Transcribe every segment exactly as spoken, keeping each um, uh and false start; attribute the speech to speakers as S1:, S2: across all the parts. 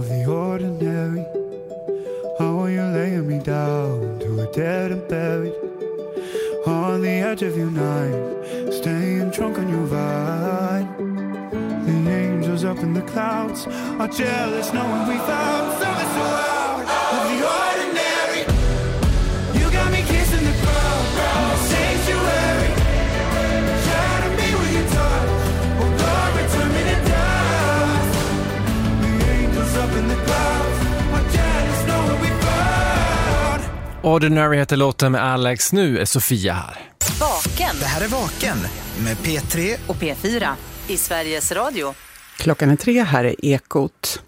S1: the ordinary. How are you laying me down to a dead and buried? On the edge of your night, staying drunk on your vine. The angels up in the clouds are jealous knowing we found something so out of the ordinary. You got me kissing the ground, sanctuary. Shatter me with your touch, oh Lord, return me to dust. The angels up in the clouds are jealous knowing we found.
S2: Ordinary heter låten med Alex. Nu är Sofia här.
S3: Vaken.
S4: Det här är Vaken med P tre
S3: och P fyra i Sveriges Radio.
S5: Klockan är tre, här är Ekot.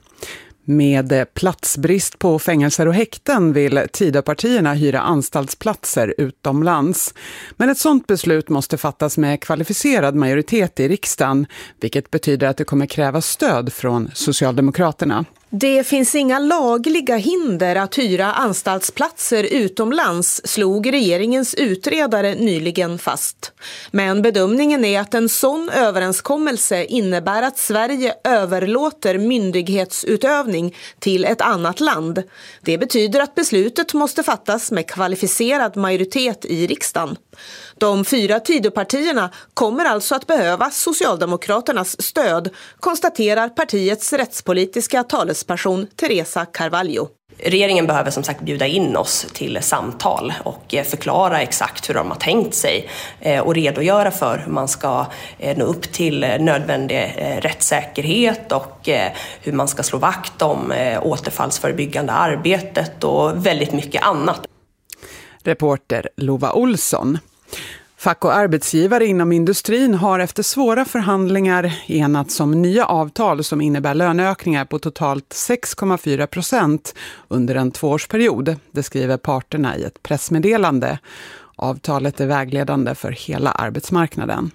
S5: Med platsbrist på fängelser och häkten vill Tidöpartierna hyra anstaltsplatser utomlands. Men ett sådant beslut måste fattas med kvalificerad majoritet i riksdagen, vilket betyder att det kommer kräva stöd från Socialdemokraterna.
S6: Det finns inga lagliga hinder att hyra anstaltsplatser utomlands, slog regeringens utredare nyligen fast. Men bedömningen är att en sån överenskommelse innebär att Sverige överlåter myndighetsutövning till ett annat land. Det betyder att beslutet måste fattas med kvalificerad majoritet i riksdagen. De fyra Tidöpartierna kommer alltså att behöva Socialdemokraternas stöd, konstaterar partiets rättspolitiska talesperson Teresa Carvalho.
S7: Regeringen behöver som sagt bjuda in oss till samtal och förklara exakt hur de har tänkt sig och redogöra för hur man ska nå upp till nödvändig rättssäkerhet och hur man ska slå vakt om återfallsförebyggande arbetet och väldigt mycket annat.
S5: Reporter Lova Olsson. Fack och arbetsgivare inom industrin har efter svåra förhandlingar enats om nya avtal som innebär löneökningar på totalt sex komma fyra procent under en tvåårsperiod. Det skriver parterna i ett pressmeddelande. Avtalet är vägledande för hela arbetsmarknaden.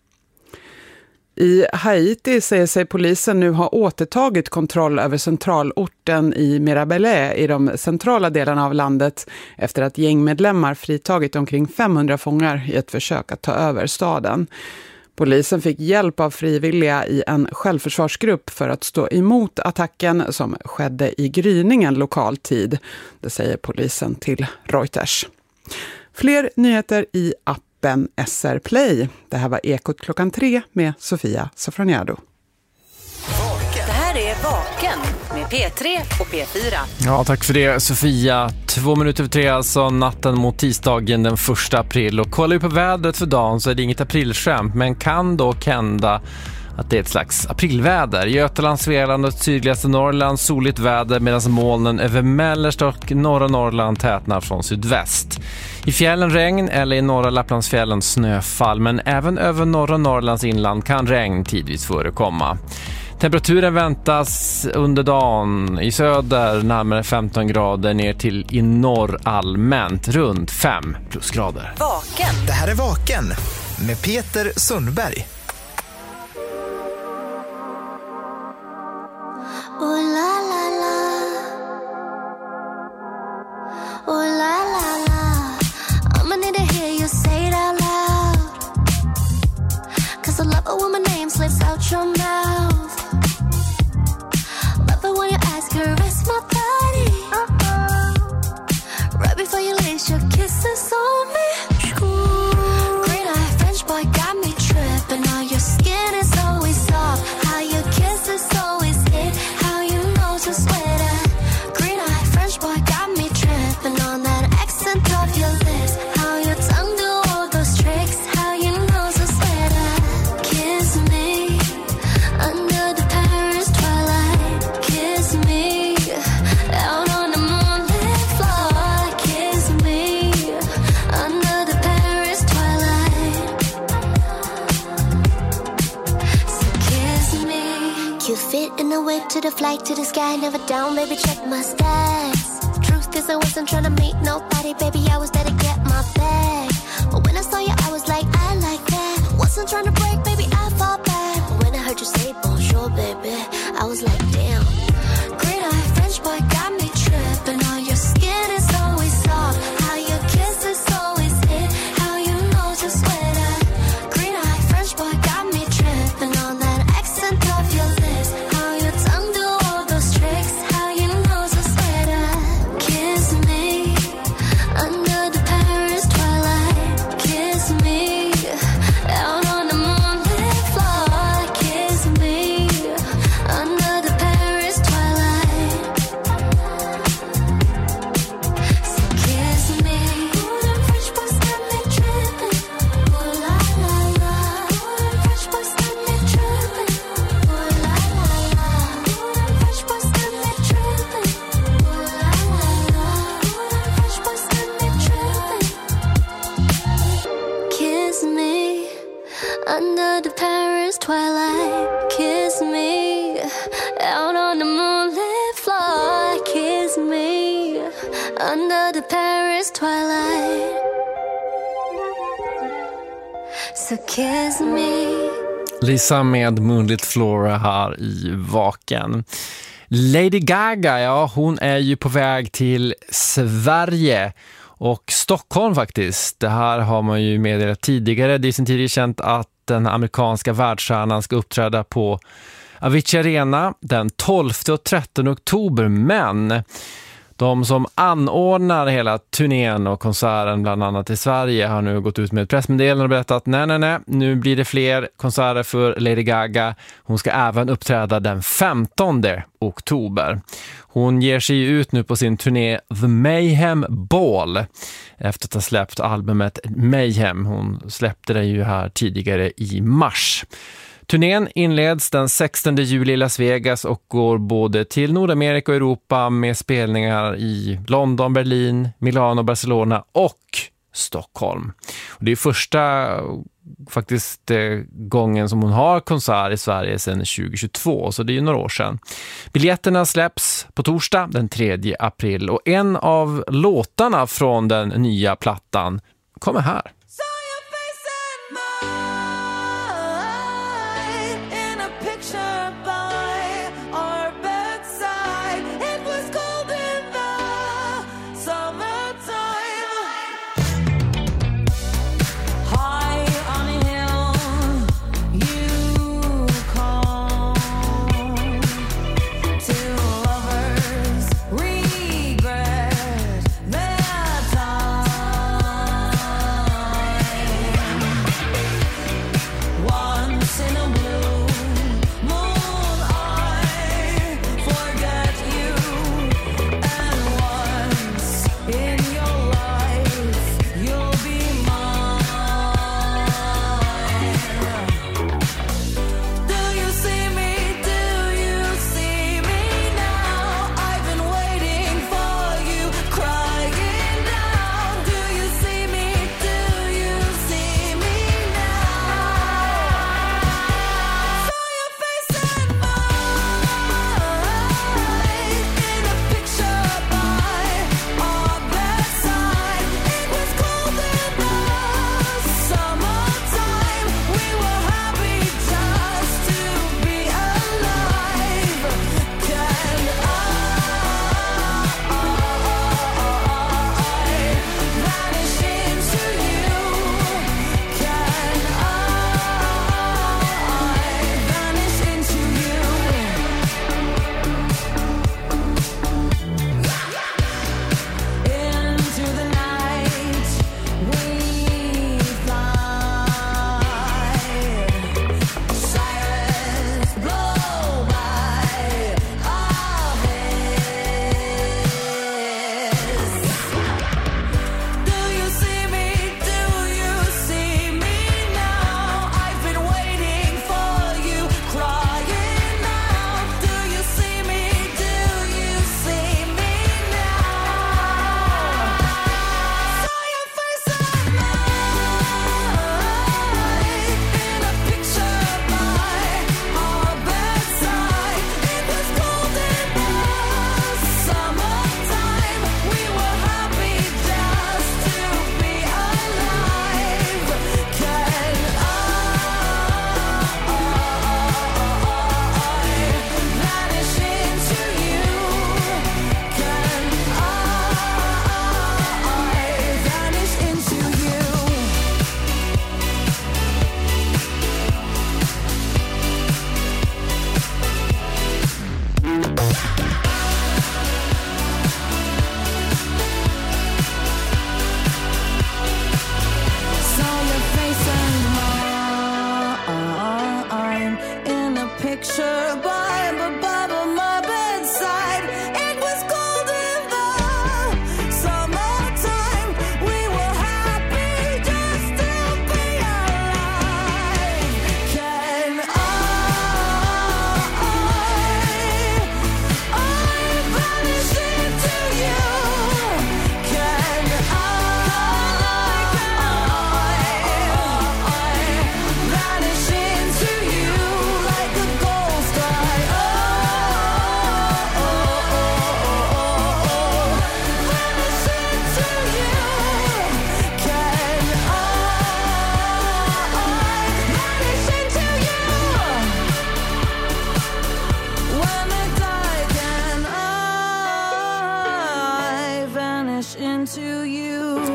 S5: I Haiti säger sig polisen nu ha återtagit kontroll över centralorten i Mirabelais i de centrala delarna av landet efter att gängmedlemmar fritagit omkring femhundra fångar i ett försök att ta över staden. Polisen fick hjälp av frivilliga i en självförsvarsgrupp för att stå emot attacken som skedde i gryningen lokal tid. Det säger polisen till Reuters. Fler nyheter i appen S R Play. Det här var Ekot klockan tre med Sofia Sofroniado.
S3: Det här är Vaken med P tre och P fyra.
S2: Ja, tack för det Sofia. Två minuter över tre, alltså natten mot tisdagen den första april. Och kollar vi på vädret för dagen så är det inget aprilskämt, men kan dock hända att det är ett slags aprilväder. Götaland, Svealand och sydligaste Norrland soligt väder medan molnen över mellersta och norra Norrland tätnar från sydväst. I fjällen regn eller i norra Lapplandsfjällen snöfall, men även över norra Norrlands inland kan regn tidvis förekomma. Temperaturen väntas under dagen i söder närmare femton grader ner till i norr allmänt runt fem plusgrader.
S3: Vaken.
S4: Det här är Vaken med Peter Sundberg.
S8: Oh la la la, oh la la la, I'ma need to hear you say it out loud, 'cause I love it when my name slips out your mouth. Love it when your eyes caress my body, uh-oh. Right before you leave your kisses on me. Ooh. Green eye French boy got me tripping. All your skin is always soft, how your kisses always hit, how you know to sweater. Green eye French boy got me tripping on that accent of your lips, how your tongue do all those tricks, how you know to sweater. Kiss me under the Paris twilight, kiss me out on the moonlit floor, kiss me under the Paris twilight. So kiss me. You fit in the whip to the flight to the sky, never down, baby, check my stats. Truth is I wasn't trying to meet nobody, baby, I was there to get my bag. But when I saw you, I was like, I like that. Wasn't trying to break, baby, I fall back. But when I heard you say bonjour, baby, I was like, damn. Green eye French boy got me tripping. All your skin is always soft, how your kisses always hit, how you know to sweater. Green eye French boy got me tripping on that accent of your lips, how your tongue do all those tricks, how the Paris twilight. So kiss me.
S2: Lisa med Moonlit Flora här i Vaken. Lady Gaga, ja, hon är ju på väg till Sverige och Stockholm faktiskt. Det här har man ju meddelat tidigare. Det är sin tid känt att den amerikanska världsstjärnan ska uppträda på Avicii Arena den tolfte och trettonde oktober, men de som anordnar hela turnén och konserten bland annat i Sverige har nu gått ut med ett pressmeddelande och berättat att nej, nej, nej, nu blir det fler konserter för Lady Gaga. Hon ska även uppträda den femtonde oktober. Hon ger sig ut nu på sin turné The Mayhem Ball efter att ha släppt albumet Mayhem. Hon släppte det ju här tidigare i mars. Turnén inleds den sextonde juli i Las Vegas och går både till Nordamerika och Europa med spelningar i London, Berlin, Milano, Barcelona och Stockholm. Och det är första faktiskt gången som hon har konsert i Sverige sedan tjugohundratjugotvå, så det är ju några år sedan. Biljetterna släpps på torsdag den tredje april och en av låtarna från den nya plattan kommer här.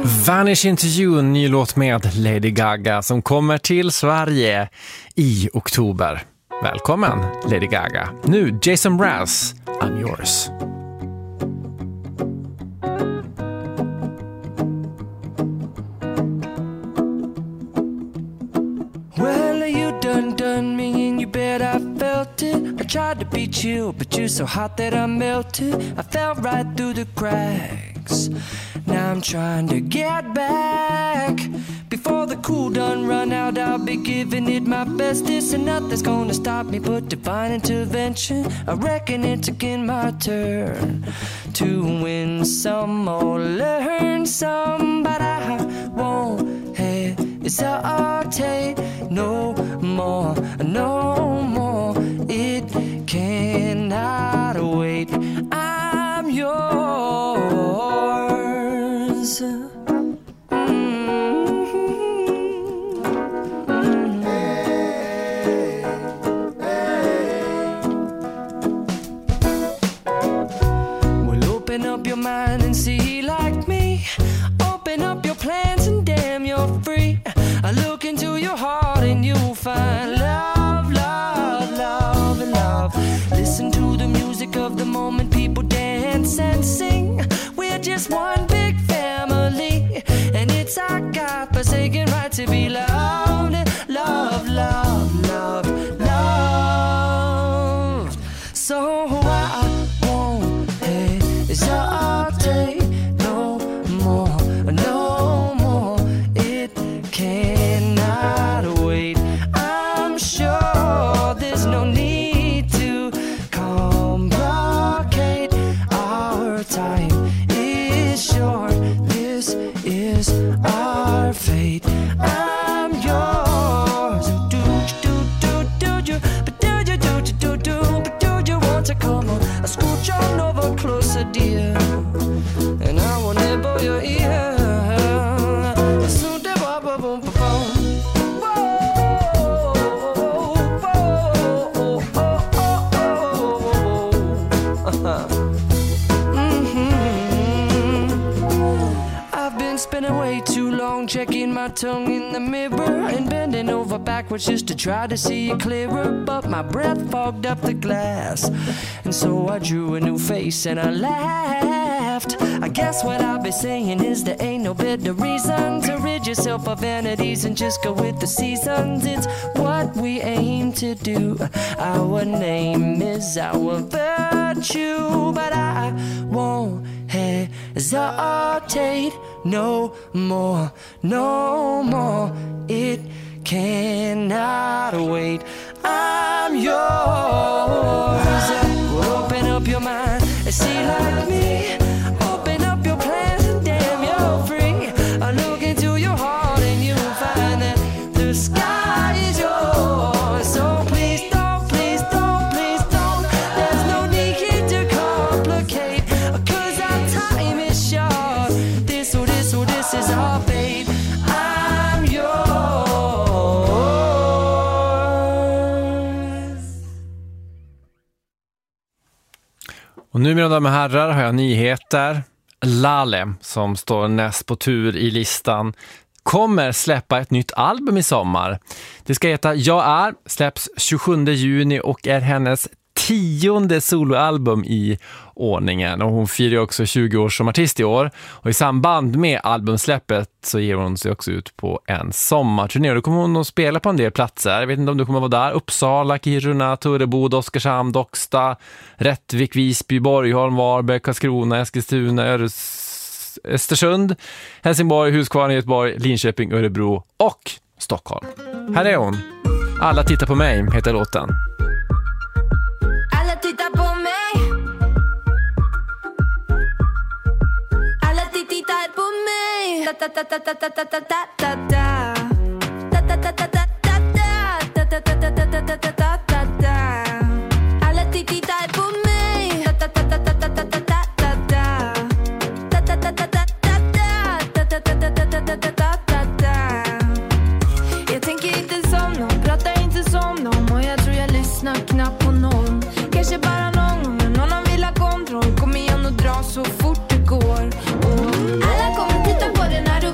S2: Vanish Into You, en ny låt med Lady Gaga som kommer till Sverige i oktober. Välkommen Lady Gaga. Nu Jason Mraz, I'm yours.
S9: Well, you done done me and you bet I felt it. I tried to be chill, but you're so hot that I melted. I fell right through the cracks. Now I'm trying to get back. Before the cool done run out, I'll be giving it my bestest, and nothing's gonna stop me but divine intervention. I reckon it's again my turn to win some or learn some, but I won't hesitate no more, no more. It cannot wait. I'm yours. Open up your mind and see like me. Open up your plans and damn, you're free. I look into your heart and you'll find love, love, love, and love. Listen to the music of the moment, people dance and sing. We're just one big family, and it's our God-forsaken right to be loved. Love, love, love, love. So I won't hesitate no more, no more. It cannot wait. I'm sure there's no need to complicate. Our time is short. This is our fate. I'm yours. Do do do do do, but do you do do do, but do you want to come on? I scooch on over closer, dear, and I will nibble your ear. So da ba ba boom ba boom. I've been spending way too long checking my tongue in the mirror and bending over backwards just to try to see it clearer, but my breath fogged up the glass, and so I drew a new face and I laughed. I guess what I'll be saying is there ain't no better reason to rid yourself of vanities and just go with the seasons. It's what we aim to do. Our name is our virtue, but I won't hesitate no more, no more. It cannot wait. I'm yours. Open up your mind and see like me. Open up your plans and damn, you're free. I look into your heart and you'll find that the sky is yours. So please don't, please don't, please don't. There's no need to complicate, 'cause our time is short. This or this or this is our fate. I'm yours.
S2: Och nu, mina damer och herrar, har jag nyheter. Laleh, som står näst på tur i listan, kommer släppa ett nytt album i sommar. Det ska heta Jag är, släpps tjugosjunde juni och är hennes tionde soloalbum i ordningen. Och hon firar också tjugo år som artist i år. Och i samband med albumsläppet så ger hon sig också ut på en sommarturné. Då kommer hon att spela på en del platser. Jag vet inte om du kommer att vara där. Uppsala, Kiruna, Töreboda, Oskarshamn, Docksta, Rättvik, Visby, Borgholm, Varberg, Karlskrona, Eskilstuna, Öres... Östersund, Helsingborg, Huskvarna, Göteborg, Linköping, Örebro och Stockholm. Här är hon. Alla tittar på mig, heter låten.
S8: Alla tittar på mig. Alla tittar på mig. Ta ta ta ta ta ta ta ta ta ta ta. Ta ta ta ta ta ta ta. Ta ta ta ta ta ta ta ta ta ta. Alla tittar på mig. Ta ta ta ta ta ta ta ta ta ta. Ta ta ta ta ta ta ta. Ta ta ta ta ta ta ta ta ta. Jag tänker inte som någon, pratar inte som någon, och jag tror jag lyssnar knappt på någon. Kanske bara någon gång när någon vill ha kontroll. Kom igen och dra så fort det går. Och alla kommer titta på det när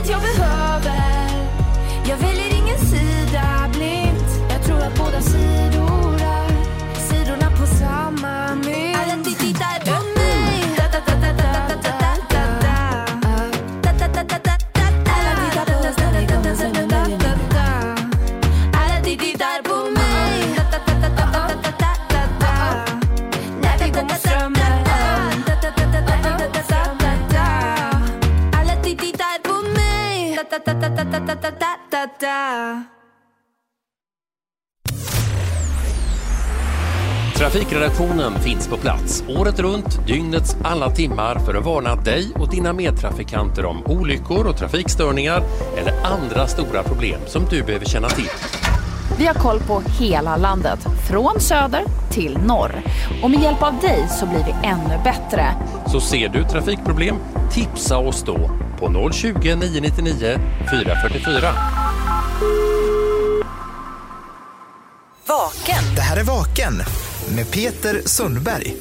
S8: allt jag behöver. Jag väljer ingen sida blint. Jag tror att båda sidorna, sidorna på samma mynt. Alla de tittar på mig. Da da da da da da da da da da da da da da. Alla tittar på oss när vi kommer som en da da da. Alla de tittar på mig. Da da da da da da da da da. När vi går mot strömmen. Da da da da da da da da. Alla de tittar på mig. Da da da da da da da da da.
S10: Trafikredaktionen finns på plats året runt, dygnets alla timmar för att varna dig och dina medtrafikanter om olyckor och trafikstörningar eller andra stora problem som du behöver känna till.
S11: Vi har koll på hela landet, från söder till norr. Och med hjälp av dig så blir vi ännu bättre.
S10: Så ser du trafikproblem, tipsa oss då på noll tjugo, nio nittionio, fyra fyra fyra.
S3: Vaken.
S4: Det här är Vaken med Peter Sundberg.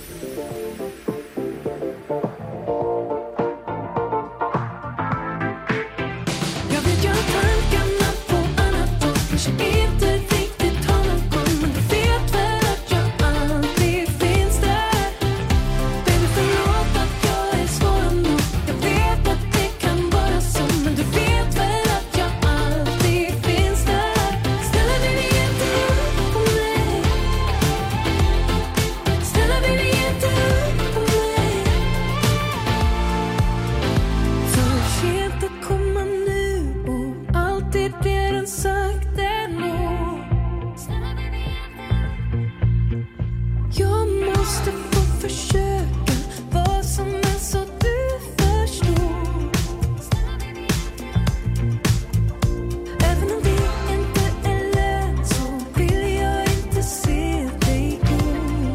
S8: Jag vet jag tankarna på annat och kanske inte riktigt har någon gång. Men du vet väl att jag alltid finns där. Baby, förlåt att jag är svår nog. Jag vet att det kan vara så. Men du vet väl att jag alltid finns där. Snälla baby, ge inte upp på mig. Snälla baby, ge inte upp på mig. För sent att komma nu och allt är redan sagt ändå. Jag måste få försöka vad som är så du förstår. Även om det inte är lätt så vill jag inte se dig gå.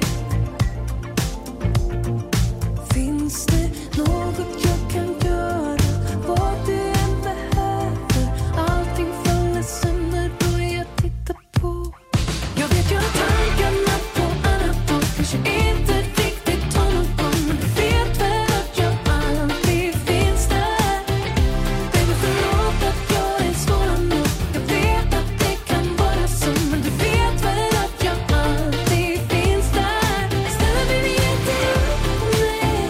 S8: Finns det något jag kan göra? Vad du än behöver. Allting faller sönder då jag tittar på. Jag vet jag har tankarna på annat och kanske inte riktigt har någon gång. Men du vet väl att jag alltid finns där. Baby, förlåt att jag är svår nog. Jag vet att det kan vara så. Men du vet väl att jag alltid finns där. Snälla baby, ge inte upp på mig.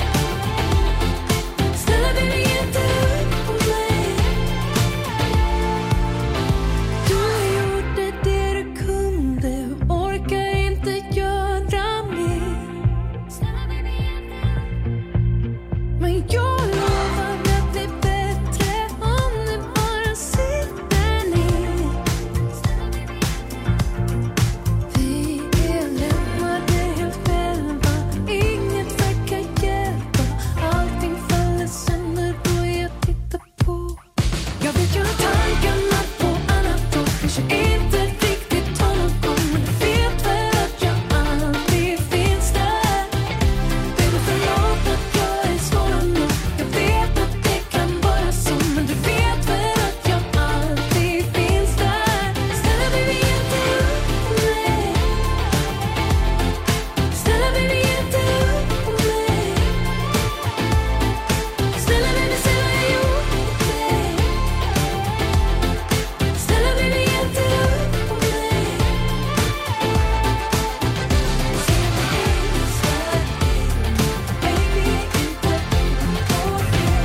S8: Snälla baby, ge inte upp på mig. Du gjorde det du kunde, orkar inte göra mer. Men jag lovar att det blir bättre om du bara sitter ner. Vi är lämnade helt själva, inget verkar hjälpa. Allting faller sönder då jag tittar på. Jag vet jag har tankarna på annat och kanske inte riktigt har någon gång. Men du vet väl att jag alltid finns där. Baby, förlåt att jag är svår nog. Jag vet att det kan vara så. Men du vet väl att jag alltid finns där. Snälla baby, ge inte upp på mig. Snälla baby, ge inte upp på mig. Snälla baby, säg vad jag gjort mot dig. Snälla baby, ge inte upp på mig. Baby, inte upp på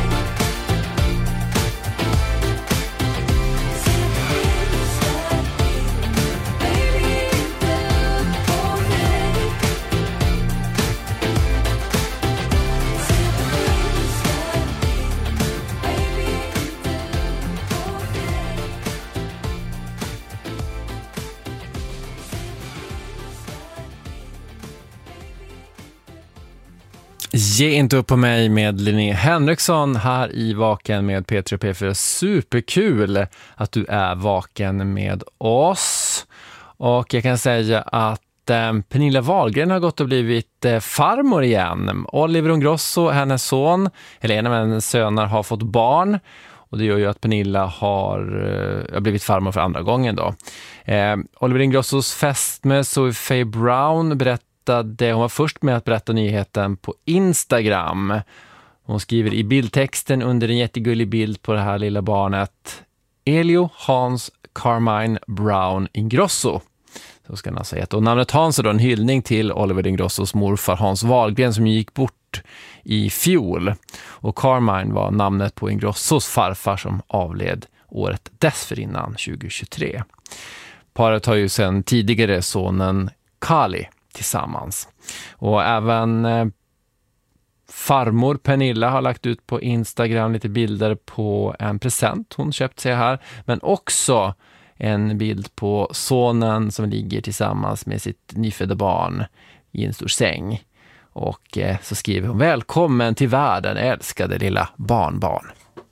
S2: Ge inte upp på mig med Linnea Henriksson här i Vaken med P tre P fyra. Superkul att du är vaken med oss. Och jag kan säga att eh, Pernilla Wahlgren har gått och blivit eh, farmor igen. Oliver Ingrosso, hennes son, eller en av hennes söner, har fått barn. Och det gör ju att Pernilla har, eh, har blivit farmor för andra gången då. Eh, Oliver Ingrossos fästmö Zoe Faye Brown berättade, hon var först med att berätta nyheten på Instagram. Hon skriver i bildtexten under en jättegullig bild på det här lilla barnet: Elio Hans Carmine Brown Ingrosso. Så ska han ha sagt. Och namnet Hans är då en hyllning till Oliver Ingrossos morfar Hans Wahlgren som gick bort i fjol. Och Carmine var namnet på Ingrossos farfar som avled året dessförinnan, tjugohundratjugotre. Paret har ju sedan tidigare sonen Kali tillsammans. Och även eh, farmor Pernilla har lagt ut på Instagram lite bilder på en present hon köpt sig här. Men också en bild på sonen som ligger tillsammans med sitt nyfödda barn i en stor säng. Och eh, så skriver hon: välkommen till världen, älskade lilla barnbarn.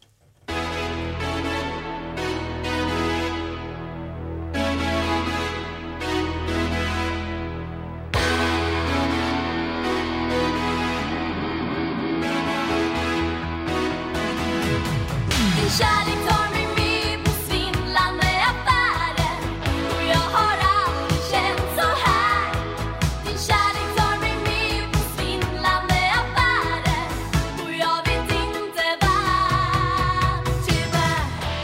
S8: Kärlek tar mig med på svindlande affärer och jag har aldrig känt så här. Din kärlek tar mig med på svindlande affärer och jag vet inte vad, tyvärr.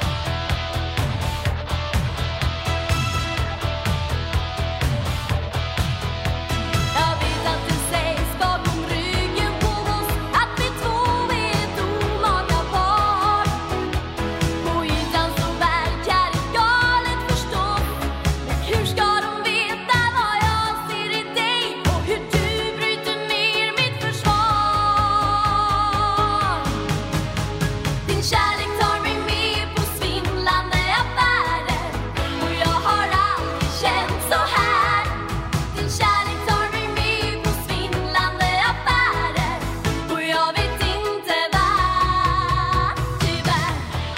S8: Jag vet att det sägs bakom ryggen på oss att vi två är ett omaka par. På ytan så verkar det galet förstås. Men hur ska de veta vad jag ser i dig och hur du bryter ner mitt försvar? Din kärlek tar mig med på svindlande affärer och jag har aldrig känt så här. Din kärlek tar mig med på svindlande affärer och jag vet inte vad, tyvärr.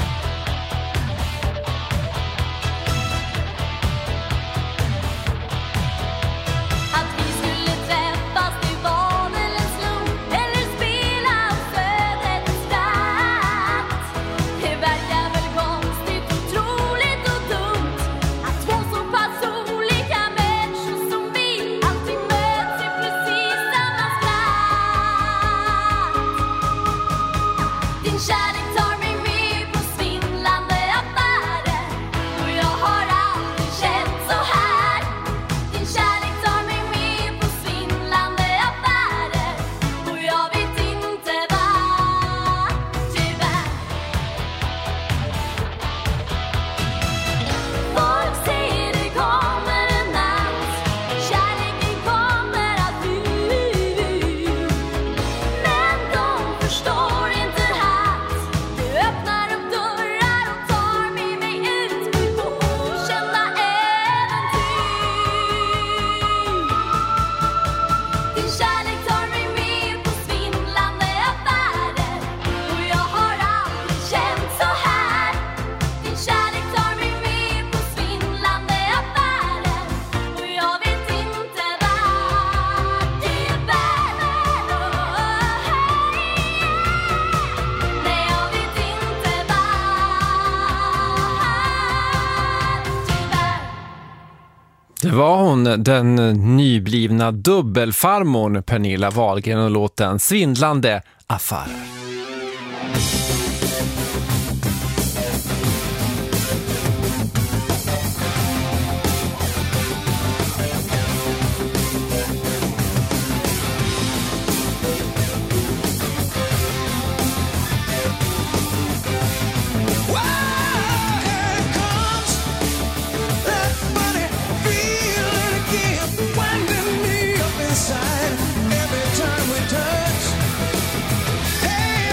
S8: Att vi skulle träffas, det var väl en slump eller spela oss ödet spratt. Det verkar väl konstigt, otroligt och dumt att två så pass olika människor som vi alltid möts i precis samma skratt. Din kärlek tar mig med på svindlande affärer och jag har aldrig känt så här. Din kärlek tar mig med på svindlande affärer och jag vet inte vad, tyvärr. Folk säger det kommer en natt, kärleken kommer att bli. Men de förstår inte att du öppnar upp dörrar och tar med mig ut på okända äventyr. Din kärlek tar mig med på svindlande affärer och jag har aldrig känt så här. Din kärlek tar mig med på svindlande affärer och jag vet inte vart det bär. Nej, jag vet inte vart, tyvärr.
S2: Det var hon, den nyblivna dubbelfarmorn Pernilla Wahlgren och låten Svindlande affärer.
S1: Every time we touch, hey,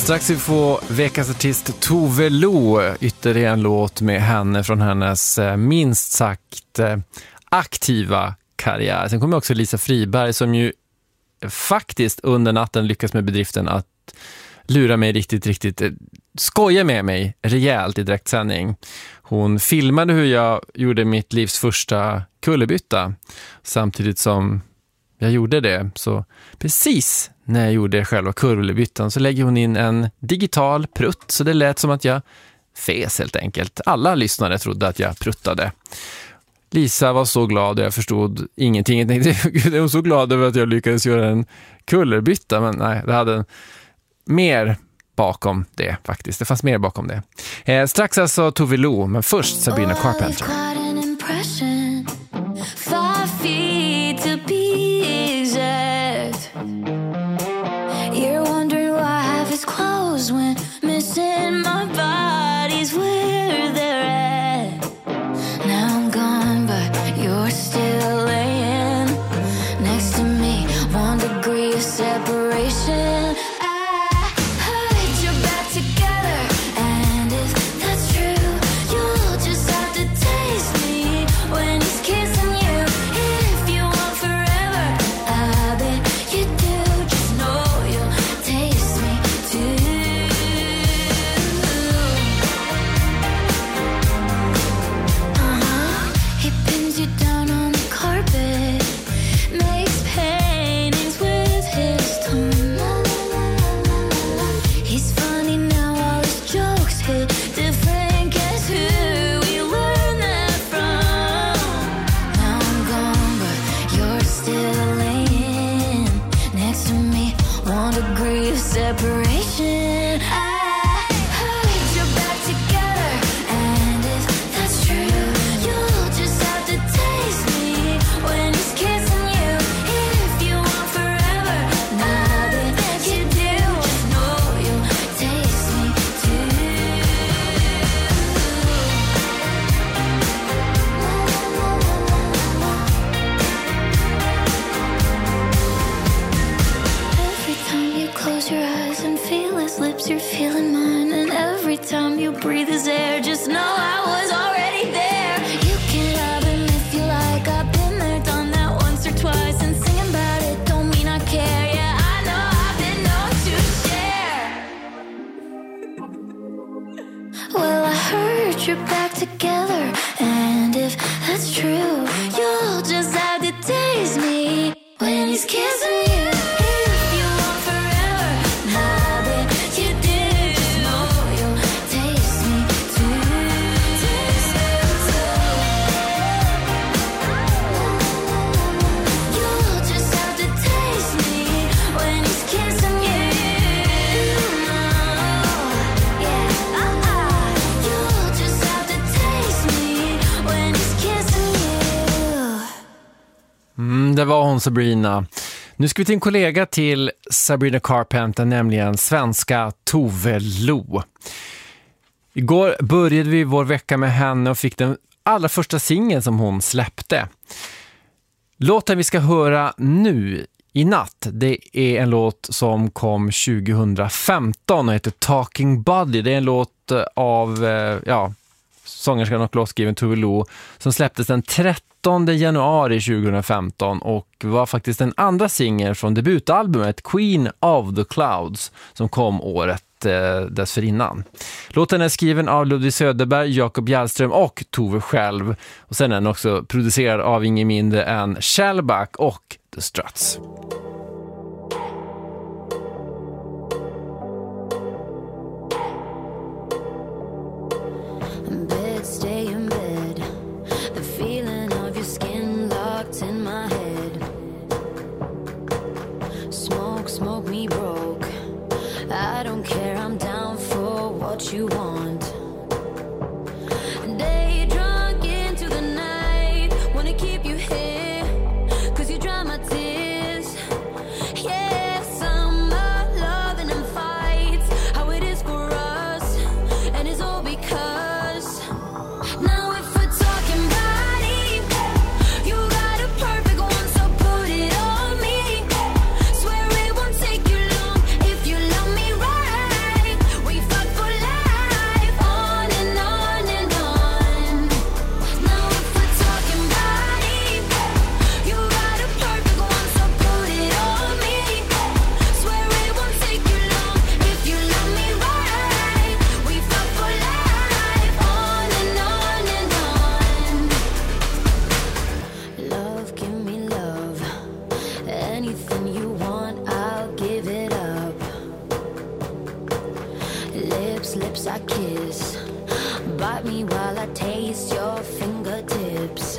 S2: Strax vi får veckans artist Tove Lo, ytterligare en låt med henne från hennes minst sagt aktiva karriär. Sen kommer också Lisa Friberg som ju faktiskt under natten lyckas med bedriften att lura mig riktigt, riktigt, skoja med mig rejält i direktsändning. Hon filmade hur jag gjorde mitt livs första kullerbytta. Samtidigt som jag gjorde det, så precis när jag gjorde själva kullerbyttan så lägger hon in en digital prutt, så det lät som att jag fes helt enkelt. Alla lyssnare trodde att jag pruttade. Lisa var så glad och jag förstod ingenting. Jag tänkte, Gud, jag var så glad över att jag lyckades göra en kullerbytta, men nej, det hade en mer bakom det faktiskt. Det fanns mer bakom det. Eh, strax alltså Tove Lo, men först Sabrina Carpenter.
S8: Five feet to be exact. You're wondering why I have his clothes when missing my body's where they're at. Now I'm gone, but you're still laying next to me. One degree of separation. Separation. I heard you're back together, and if that's true, you'll just have to taste me when he's kissing you. If you want forever, I bet you do. Just know you'll taste me too. Every time you close your eyes and feel his lips, you're feeling mine. And every time you breathe his air, just know I was already there. You can love him if you like. I've been there, done that once or twice. And singing about it don't mean I care. Yeah, I know I've been known to share. Well, I heard you're back together, and if that's true, you'll just have to taste me when he's kissing you.
S2: Mm, det var hon, Sabrina. Nu ska vi till en kollega till Sabrina Carpenter, nämligen svenska Tove Lo. Igår började vi vår vecka med henne och fick den allra första singeln som hon släppte. Låten vi ska höra nu i natt, det är en låt som kom tjugohundrafemton och heter Talking Body. Det är en låt av ja, sångerskan och låtskriven Tove Lo som släpptes den trettonde januari tjugohundrafemton och var faktiskt den andra singeln från debutalbumet Queen of the Clouds som kom året eh, dessförinnan. Låten är skriven av Ludvig Söderberg, Jakob Järlström och Tove själv. Och sen är den också producerad av ingen mindre än Shellback och The Struts.
S8: Stay in bed. The feeling of your skin locked in my head. Smoke, smoke me broke. I don't care, I'm down for what you want. Day drunk into the night. Wanna keep you here, cause you dry my tears. lips I kiss. Bite me while I taste your fingertips.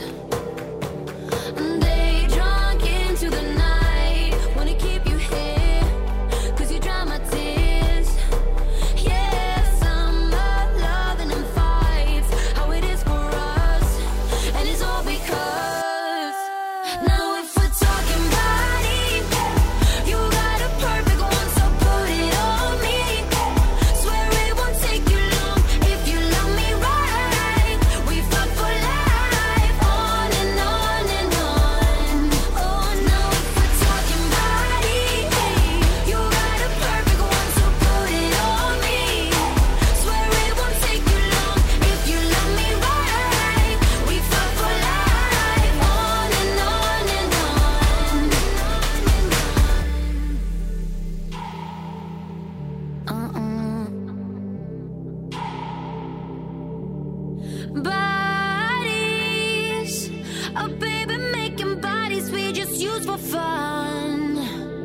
S8: Day drunk into the night. Wanna keep you here, cause you dry my tears. Yeah, summer loving and fights, how it is for us. And it's all because now if we're talking body, you got a perfect one, so put it on me. Swear it won't take you long if you love me right. We fuck for life, on and on and on. Oh, now if we're talking body, you got a perfect one, so put it on me. Swear it won't take you long if you love me right. We fuck for life, on and on and on. Uh-uh. Bodies, oh baby, making bodies we just use for fun.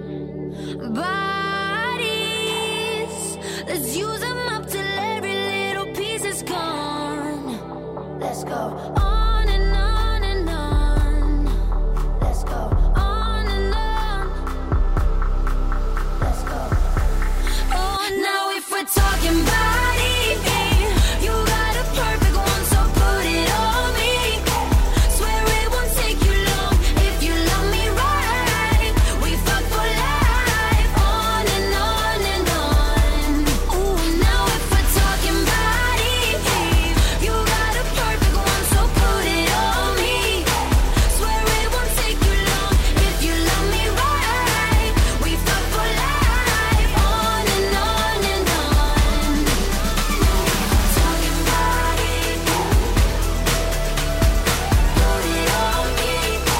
S8: Bodies, let's use them up till every little piece is gone. Let's go on and on and on. Let's go on and on. Let's go. Oh, now if we're talking body, you got a perfect one, so put it on me. Swear it won't take you long if you love me right. We fuck for life, on and on and on. Ooh, now if we're talking body, you got a perfect one, so put it on me. Swear it won't take you long if you love me right. We fuck for life, on and on and on. Talking body, put it on me.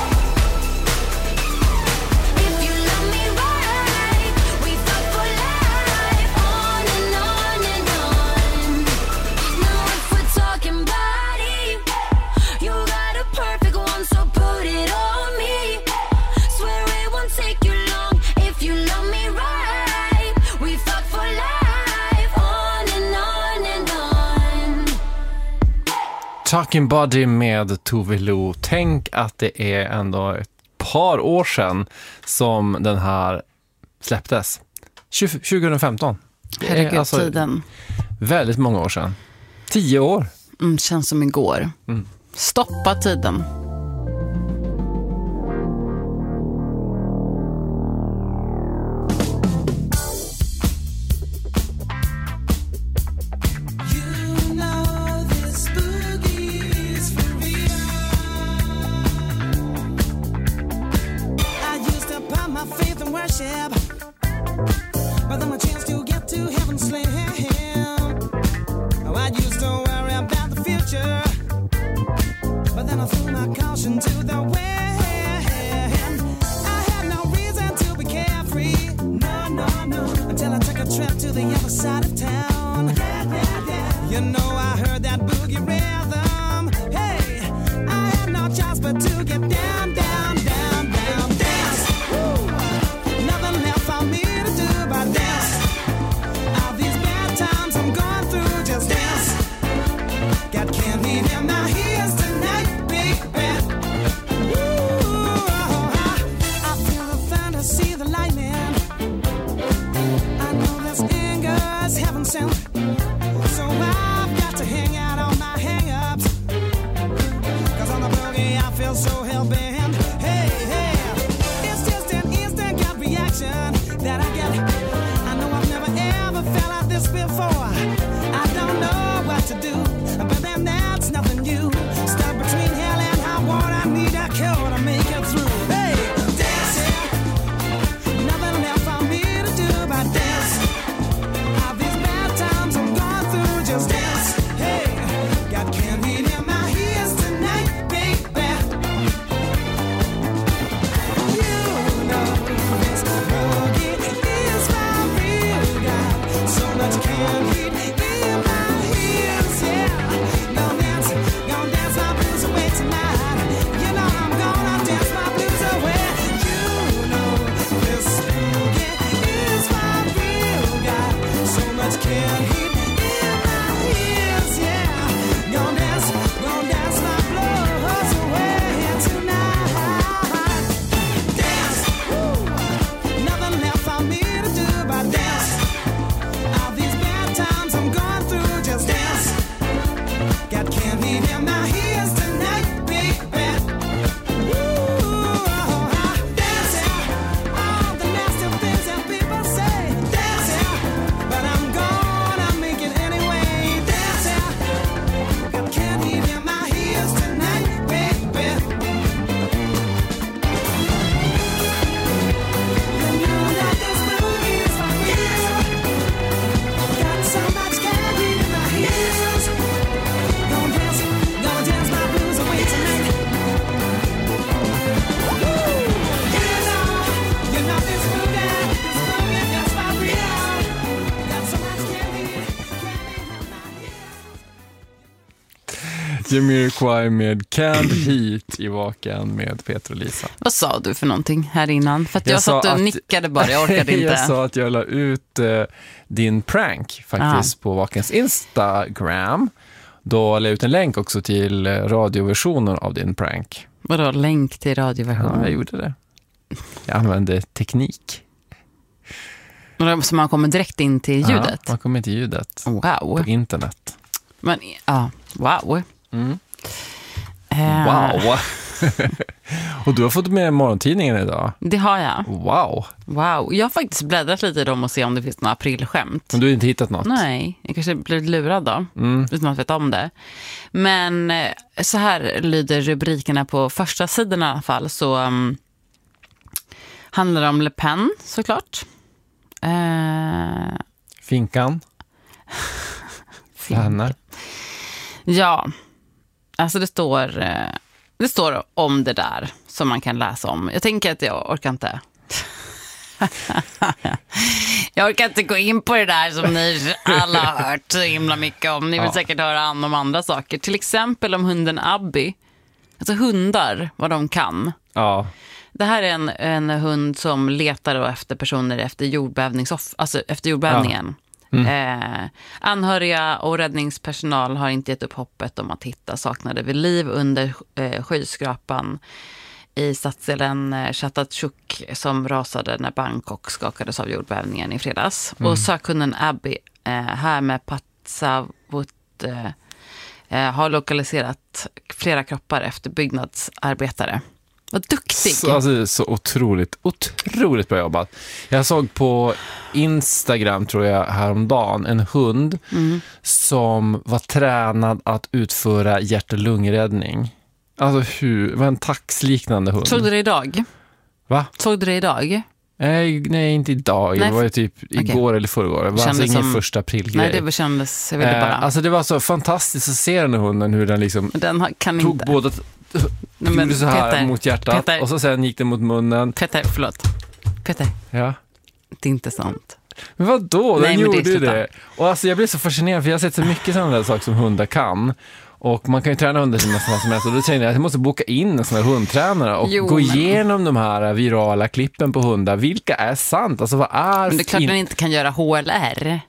S8: If you love me right, we fuck for life, on and on and on. Now if we're talking body, you got a perfect one, so put it on me. Swear it won't take you long if you love me right. We fuck for life, on and on and on.
S2: Talking Body med Tove Lo. Tänk att det är ändå ett par år sedan som den här släpptes. tjugo tjugohundrafemton. Det är
S12: Herregud,
S2: alltså
S12: tiden.
S2: väldigt många år sedan. Tio år.
S12: Mm, känns som igår.
S2: Mm.
S12: Stoppa tiden.
S9: I used to put my faith in worship, but then my chance to get to heaven slim. Oh, I used to worry about the future, but then I threw my caution to the wind. I had no reason to be carefree, no, no, no, until I took a trip to the other side of town. You know I heard that boogie rhythm. Hey, I had no choice but to get down, down, down, down, dance. Woo. Nothing left for me to do but dance. All these bad times I'm going through, just dance. Got candy in my ears tonight, big bad. Woo. I feel the thunder, see the lightning. I know this anger is heaven sent, so I've got to hang
S2: Jamiroquai med Can't Heat i Vaken med Peter och Lisa.
S12: Vad sa du för någonting här innan? För att jag,
S2: Jag
S12: satt och
S2: sa att-
S12: nickade bara, jag orkade inte.
S2: Jag sa att jag la ut eh, din prank faktiskt på Vakens Instagram. Då la jag ut en länk också till eh, radioversionen av din prank.
S12: Vadå, länk till radioversion?
S2: Ja, jag gjorde det. Jag använde teknik.
S12: Så man kommer direkt in till ljudet?
S2: Ja, man kommer till ljudet.
S12: Wow.
S2: På internet.
S12: Men, ja, wow.
S2: Mm.
S12: Eh,
S2: Wow. Och du har fått med morgontidningen idag.
S12: Det har jag.
S2: Wow.
S12: Wow. Jag har faktiskt bläddrat lite i dem och se om det finns några aprilskämt.
S2: Men du har inte hittat något?
S12: Nej, jag kanske blev lurad då.
S2: Mm.
S12: Utan att veta om det. Men eh, så här lyder rubrikerna på första sidan i alla fall. Så um, handlar det om Le Pen såklart. Eh,
S2: Finkan. Henne.
S12: ja, alltså det står, eh, det står om det där som man kan läsa om. Jag tänker att jag orkar inte. Jag orkar inte gå in på det där som ni alla har hört så himla mycket om. Ni vill
S2: Ja.
S12: säkert höra an om andra saker. Till exempel om hunden Abby. Alltså hundar, vad de kan.
S2: Ja.
S12: Det här är en, en hund som letar då efter personer efter, jordbävningsoff- alltså efter jordbävningen.
S2: Ja. Mm.
S12: Eh, anhöriga och räddningspersonal har inte gett upp hoppet om att hitta saknade vid liv under eh, skyskrapan i stadsdelen eh, Chhatatchuk som rasade när Bangkok skakades av jordbävningen i fredags.
S2: Mm.
S12: Och sökhunden Abby eh, här med Patsavut eh, eh, har lokaliserat flera kroppar efter byggnadsarbetare. Vad duktig.
S2: Så, alltså, så otroligt, otroligt bra jobbat. Jag såg på Instagram, tror jag, häromdagen en hund
S12: Mm.
S2: som var tränad att utföra hjärt- och lungräddning. Alltså hur, det var en taxliknande hund.
S12: Såg du det idag?
S2: Va?
S12: Såg du det idag?
S2: Nej, nej inte idag.
S12: Nej,
S2: det var ju typ
S12: okej.
S2: igår eller förrgår. Det var alltså
S12: Kändes
S2: ingen
S12: som-
S2: första aprilgrej.
S12: Nej, det kändes, jag ville bara.
S2: Eh, alltså det var så fantastiskt att se den här hunden, hur den liksom
S12: Den har- kan
S2: tog
S12: inte.
S2: båda
S12: Nej, men
S2: gjorde så här
S12: Peter,
S2: mot hjärtat
S12: Peter.
S2: och så sen gick den mot munnen.
S12: Peter, förlåt. Peter,
S2: Ja.
S12: det är inte sant.
S2: Men vadå? Den
S12: Nej, men det
S2: gjorde ju
S12: slutar.
S2: det. Och alltså jag blev så fascinerad för jag har sett så mycket sådana där saker som hundar kan. Och man kan ju träna hundar som nästan vad som helst. Och då tänkte jag att jag måste boka in en sån här hundtränare och
S12: Jo,
S2: gå
S12: men-
S2: igenom de här virala klippen på hundar. Vilka är sant? Alltså vad är...
S12: Men det är klart
S2: in-
S12: den inte kan göra H L R.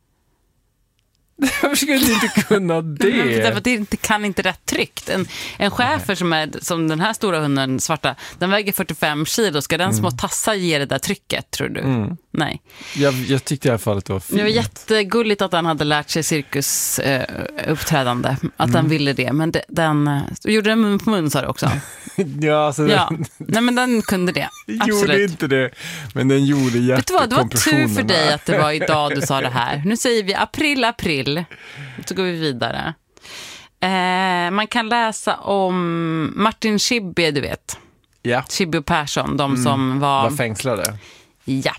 S2: Varför skulle du inte kunna det?
S12: Därför att det inte, kan inte rätt tryckt. En, en schäfer som är som den här stora hunden, svarta, den väger fyrtiofem kilo. Ska den små tassar ge det där trycket, tror du?
S2: Mm.
S12: Nej.
S2: Jag, jag tyckte i alla fall att det var fint.
S12: Det var jättegulligt att han hade lärt sig cirkusuppträdande. Eh, uppträdande. Att
S2: Mm.
S12: han ville det. Men det, den... eh, Gjorde den mun på mun, sa du också?
S2: Ja, alltså
S12: Ja.
S2: den
S12: Nej, men den kunde det.
S2: gjorde
S12: Absolut.
S2: inte det. Men den gjorde hjärtkompressionerna.
S12: Vet du vad, det var tur för dig att det var idag du sa det här. Nu säger vi april, april. Så går vi vidare. Eh, man kan läsa om Martin Schibbye, du vet.
S2: Ja.
S12: Schibbye och Persson, de
S2: Mm.
S12: som var...
S2: Var fängslade.
S12: Ja.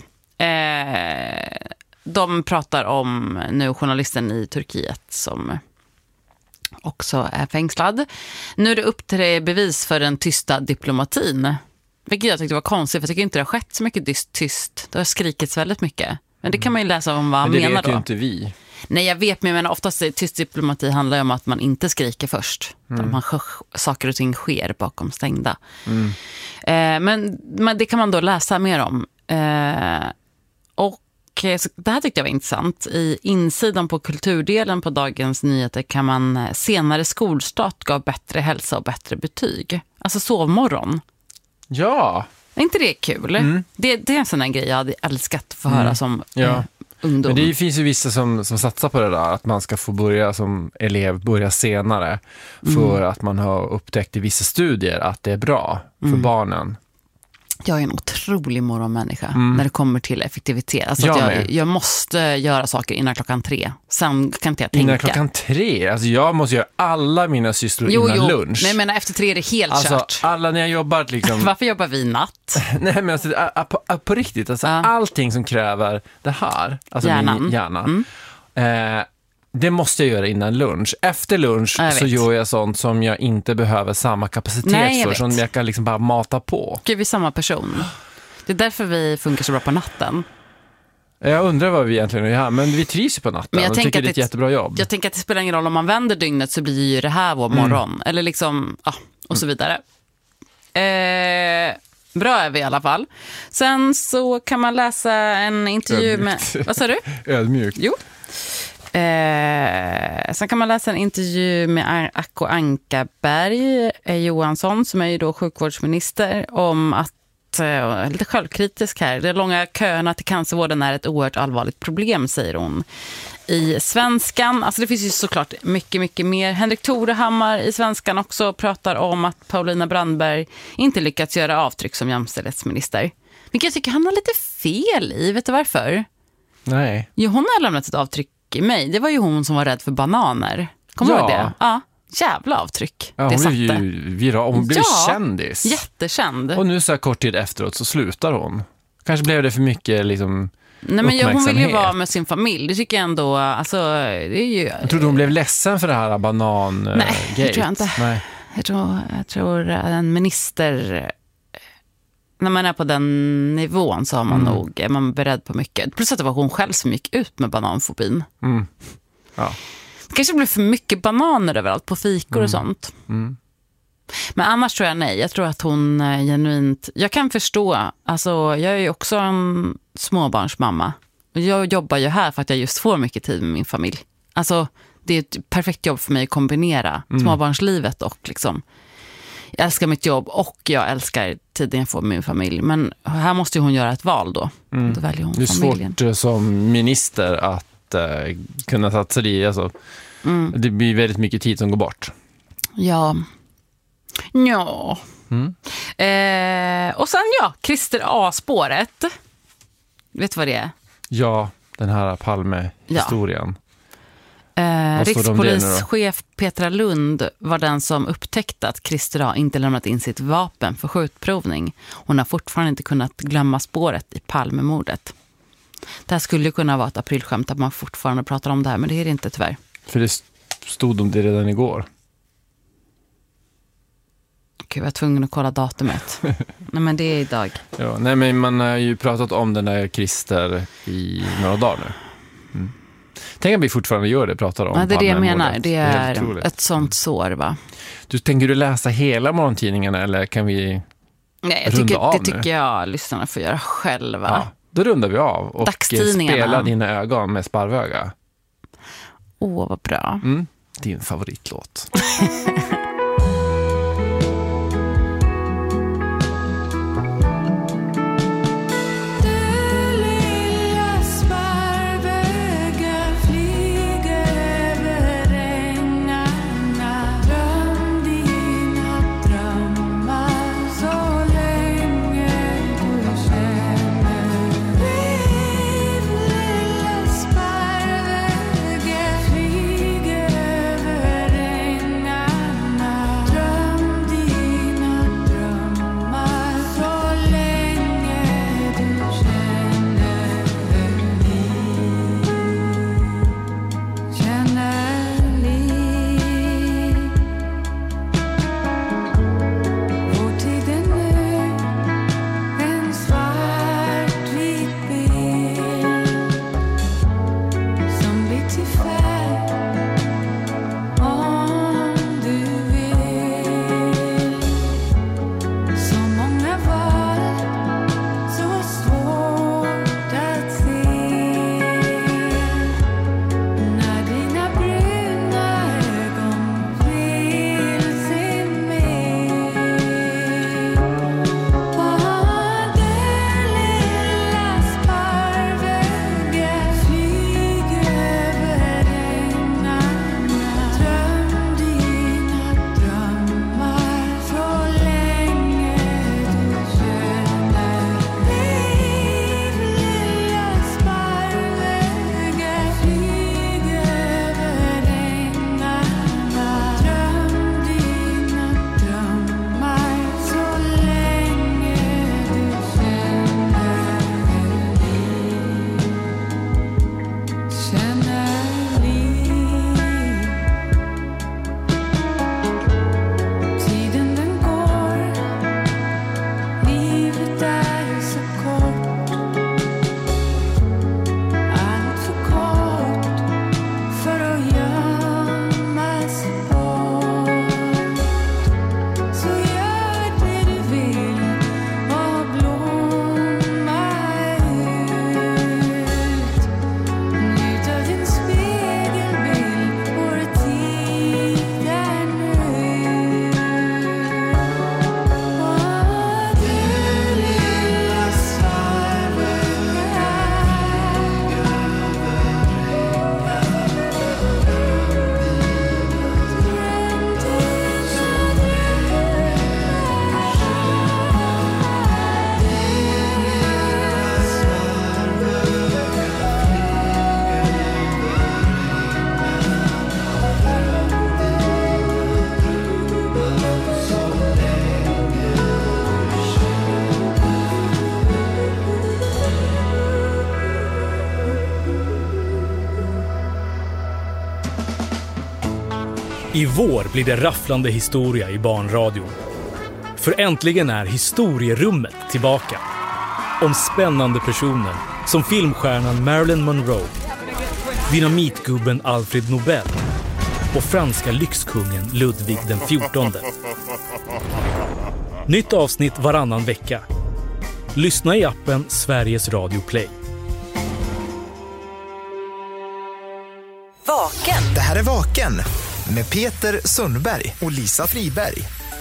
S12: Eh, de pratar om nu journalisten i Turkiet som också är fängslad. Nu är det upp till bevis för den tysta diplomatin. Vilket jag tyckte var konstigt, för jag tycker inte det har skett så mycket dyst, tyst. Det har skrikits väldigt mycket. Men det kan man ju läsa om vad han
S2: Men det
S12: menar
S2: vet ju
S12: då.
S2: inte vi.
S12: Nej, jag vet, men jag menar, oftast är tyst diplomati handlar ju om att man inte skriker först.
S2: Mm.
S12: Att man, saker och ting sker bakom stängda.
S2: Mm.
S12: Eh, men, men det kan man då läsa mer om. Eh, och eh, så det här tyckte jag var intressant. I insidan på kulturdelen på Dagens Nyheter kan man eh, senare skolstart gav bättre hälsa och bättre betyg. Alltså sovmorgon.
S2: Ja.
S12: Är inte det kul?
S2: Mm.
S12: Det, det är en sån där grej jag hade älskat att få höra
S2: Mm.
S12: som
S2: Ja.
S12: eh, ungdom.
S2: Men det finns ju vissa som, som satsar på det där, att man ska få börja som elev, börja senare för
S12: Mm.
S2: att man har upptäckt i vissa studier att det är bra för
S12: Mm.
S2: barnen.
S12: Jag är en otrolig morgonmänniska
S2: Mm.
S12: när det kommer till effektivitet. Alltså
S2: Jag
S12: att
S2: med.
S12: jag, jag måste göra saker innan klockan tre. Sen kan inte jag tänka.
S2: Innan klockan tre? Alltså jag måste göra alla mina sysslor
S12: jo,
S2: innan
S12: jo.
S2: lunch.
S12: Men jag menar, efter tre är det helt
S2: Alltså
S12: kört.
S2: alla när jag jobbar liksom...
S12: Varför jobbar vi natt?
S2: Nej men alltså, ä- ä- på, ä- på riktigt, alltså, allting som kräver det här, alltså
S12: Hjärnan.
S2: min hjärna, eh, det måste jag göra innan lunch. Efter lunch
S12: Ja, jag
S2: så
S12: vet.
S2: gör jag sånt som jag inte behöver samma kapacitet
S12: Nej, jag
S2: för,
S12: vet.
S2: som jag kan liksom bara mata på.
S12: Gud, vi är samma person. Det är därför vi funkar så bra på natten.
S2: Jag undrar vad vi egentligen gör här, men vi trivs ju på natten.
S12: Men jag
S2: och
S12: tänker
S2: tycker det är ett
S12: det,
S2: jättebra jobb.
S12: Jag tänker att det spelar ingen roll om man vänder dygnet så blir ju det här vår morgon. Mm. Eller liksom, ja, och så vidare. Eh, bra är vi i alla fall. Sen så kan man läsa en intervju Ödmjukt. med... Vad sa du?
S2: Ödmjukt.
S12: Jo. Eh, sen kan man läsa en intervju med Acko Ankarberg eh, Johansson, som är ju då sjukvårdsminister, om att, eh, lite självkritisk här, de långa köerna till cancervården är ett oerhört allvarligt problem, säger hon i Svenskan. Alltså det finns ju såklart mycket, mycket mer. Henrik Torehammar i Svenskan också pratar om att Paulina Brandberg inte lyckats göra avtryck som jämställdhetsminister. Vilket jag tycker han har lite fel i, vet du varför?
S2: Nej.
S12: Jo, hon har lämnat ett avtryck i mig. Det var ju hon som var rädd för bananer. Kommer du
S2: ja.
S12: ihåg det? Ja, jävla avtryck.
S2: Ja, hon blev ju viral. Hon blev
S12: ja,
S2: kändis.
S12: Jättekänd.
S2: Och nu så här kort tid efteråt så slutar hon. Kanske blev det för mycket liksom
S12: Nej, men hon vill ju vara med sin familj. Det tycker jag ändå, alltså, det är ju...
S2: Jag trodde hon blev ledsen för det här banan-gate.
S12: Nej, det tror jag inte. Nej. Jag tror, jag tror en minister... När man är på den nivån så har man mm. nog, är man beredd på mycket. Plus att det var hon själv som gick ut med bananfobin.
S2: Mm. Ja.
S12: Det kanske blev för mycket bananer överallt på fikor mm. och sånt.
S2: Mm.
S12: Men annars tror jag nej. Jag tror att hon är genuint... Jag kan förstå, alltså jag är ju också en småbarnsmamma. Jag jobbar ju här för att jag just får mycket tid med min familj. Alltså det är ett perfekt jobb för mig att kombinera mm. småbarnslivet och liksom... Jag älskar mitt jobb och jag älskar tiden jag får med min familj. Men här måste ju hon göra ett val då.
S2: Mm.
S12: Då väljer hon
S2: det är
S12: familjen.
S2: svårt som minister att uh, kunna satsa det i. Alltså, mm. Det blir väldigt mycket tid som går bort.
S12: Ja. Ja.
S2: Mm.
S12: Eh, och sen ja, Christer A-spåret. Vet du vad det är?
S2: Ja, den här Palme-historien.
S12: Ja. Eh, Rikspolischef Petra Lund var den som upptäckte att Christer A inte lämnat in sitt vapen för skjutprovning. Hon har fortfarande inte kunnat glömma spåret i Palmemordet. Det här skulle ju kunna vara ett aprilskämt att man fortfarande pratar om det här, men det är det inte tyvärr.
S2: För det stod om det redan igår.
S12: Gud, jag var tvungen att kolla datumet. Nej, men det är idag.
S2: Ja, nej, men man har ju pratat om den där Christer i några dagar nu. Mm. Tänk att vi fortfarande gör det, pratar om.
S12: Ja, det är det jag menar. Det
S2: det
S12: är,
S2: är
S12: ett sånt sår, va?
S2: Du, tänker du läsa hela morgontidningen eller kan vi
S12: Nej, jag
S2: runda
S12: tycker,
S2: av
S12: det
S2: nu?
S12: tycker jag lyssnarna får göra själva.
S2: Ja, då rundar vi av och spelar dina ögon med sparvöga.
S12: Åh, vad bra.
S2: Mm, din favoritlåt.
S13: I vår blir det rafflande historia i barnradion. För äntligen är historierummet tillbaka. Om spännande personer som filmstjärnan Marilyn Monroe, dynamitgubben Alfred Nobel och franska lyxkungen Ludvig den fjortonde. Nytt avsnitt varannan vecka. Lyssna i appen Sveriges Radio Play.
S3: Vaken.
S4: Det här är Vaken med Peter Sundberg och Lisa Friberg.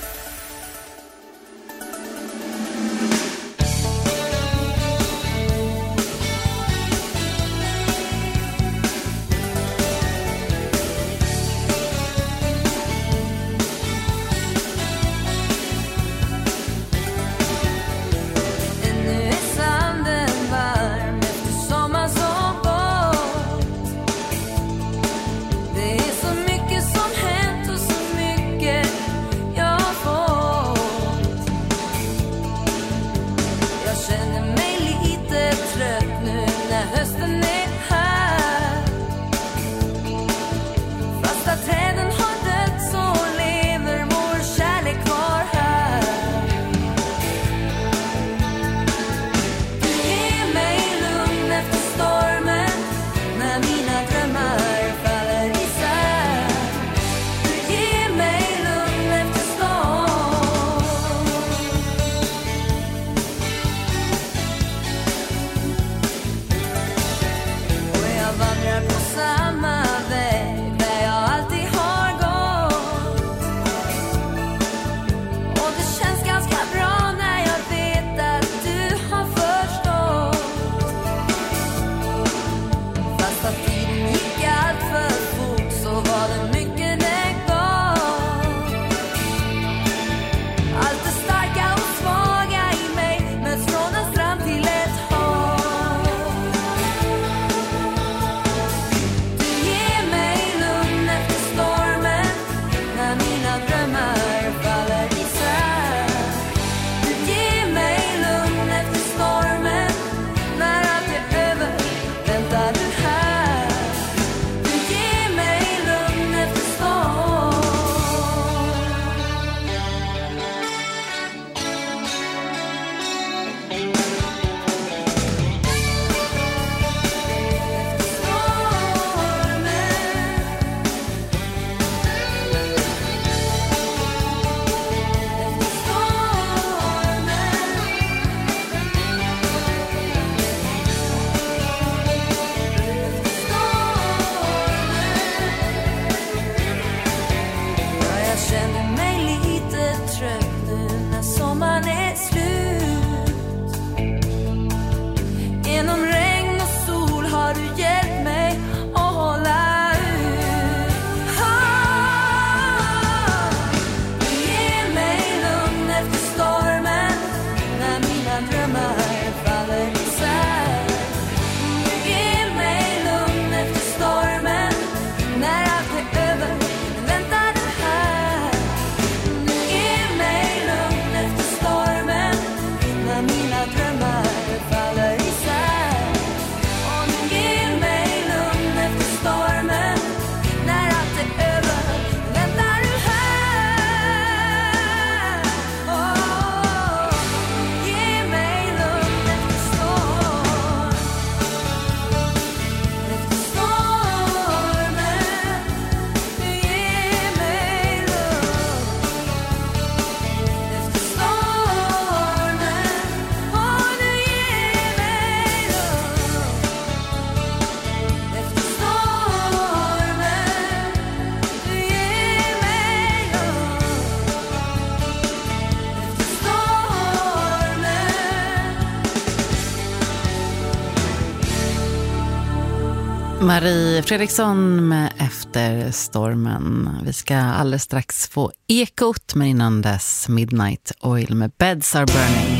S12: Marie Fredriksson med Efter stormen. Vi ska alldeles strax få Ekot, men innan dess Midnight Oil med Beds Are Burning.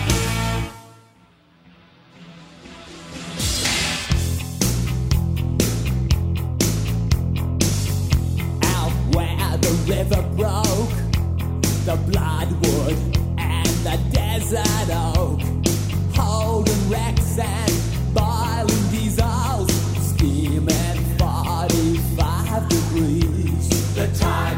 S14: Out where the river broke, the bloodwood and the desert oak, holding wrecks and boiling diesels, steaming forty-five degrees. The time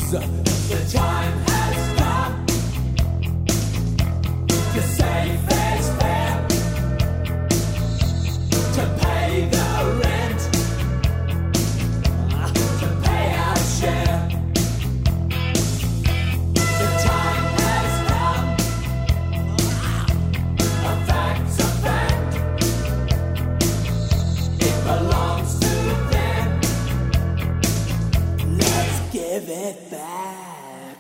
S14: So the time has come to say fair's fair, to pay the rent, to pay our share. The time has come, a fact's a fact, it belongs to them, let's give it back.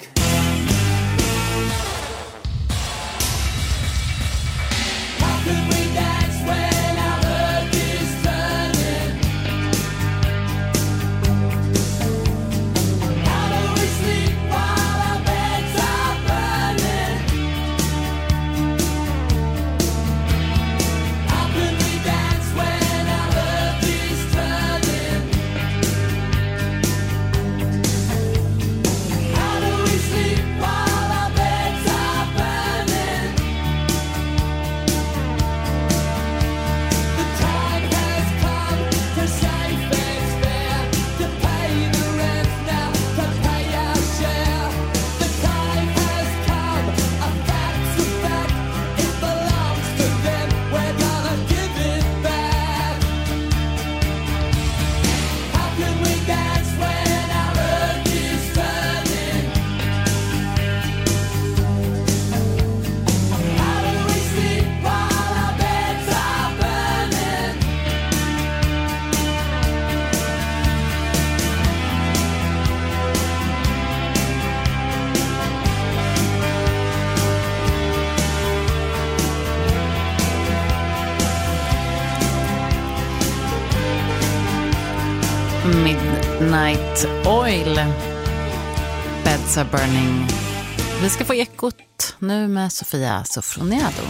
S14: How could we dance when our earth is turning? How do we sleep while our beds are burning? How could we dance when our earth is turning? How do we sleep while our beds are burning? The time has come to say fair's fair, to pay the rent now, to pay our share. The time has come, a fact's a fact, it belongs to them, we're gonna give it back. How can we dance when our earth is turning? How do we sleep while our beds are burning?
S12: Midnight Oil, Beds are burning. Vi ska få ekot nu med Sofia Sofroniado.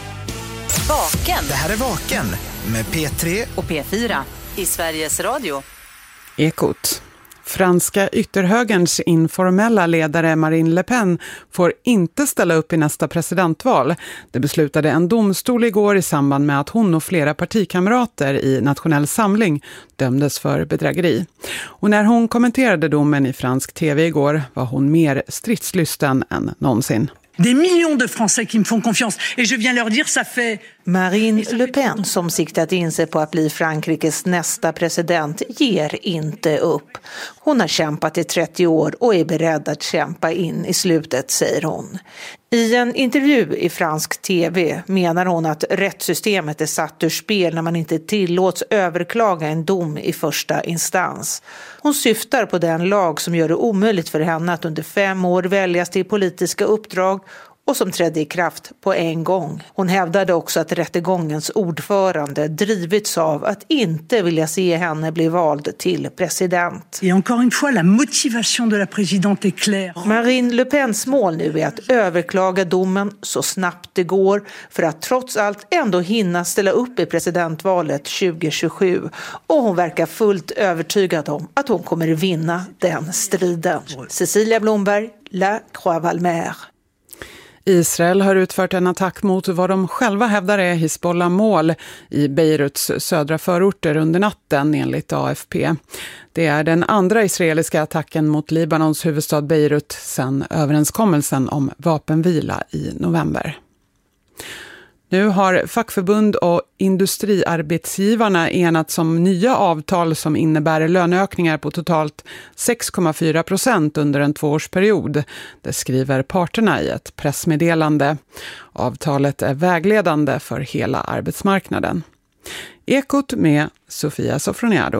S3: Vaken.
S4: Det här är Vaken med P tre
S3: Och P fyra i Sveriges Radio.
S5: Ekot. Franska ytterhögerns informella ledare Marine Le Pen får inte ställa upp i nästa presidentval. Det beslutade en domstol igår i samband med att hon och flera partikamrater i Nationell Samling dömdes för bedrägeri. Och när hon kommenterade domen i fransk tv igår var hon mer stridslysten än någonsin.
S15: Des millions de Français qui me font confiance et je viens leur dire ça fait.
S6: Marine Le Pen, som siktat in sig på att bli Frankrikes nästa president, ger inte upp. Hon har kämpat i trettio år och är beredd att kämpa in i slutet, säger hon. I en intervju i fransk tv menar hon att rättssystemet är satt ur spel när man inte tillåts överklaga en dom i första instans. Hon syftar på den lag som gör det omöjligt för henne att under fem år väljas till politiska uppdrag och som trädde i kraft på en gång. Hon hävdade också att rättegångens ordförande drivits av att inte vilja se henne bli vald till president.
S15: Et encore une fois, la motivation de la présidente est claire.
S6: Marine Le Pens mål nu är att överklaga domen så snabbt det går för att trots allt ändå hinna ställa upp i presidentvalet tjugo tjugosju. Och hon verkar fullt övertygad om att hon kommer vinna den striden. Cecilia Blomberg, La Croix-Valmer.
S5: Israel har utfört en attack mot vad de själva hävdar är Hizbollah-mål i Beiruts södra förorter under natten, enligt A F P. Det är den andra israeliska attacken mot Libanons huvudstad Beirut sedan överenskommelsen om vapenvila i november. Nu har fackförbund och industriarbetsgivarna enats om nya avtal som innebär löneökningar på totalt sex komma fyra procent under en tvåårsperiod. Det skriver parterna i ett pressmeddelande. Avtalet är vägledande för hela arbetsmarknaden. Ekot med Sofia Sofroniado.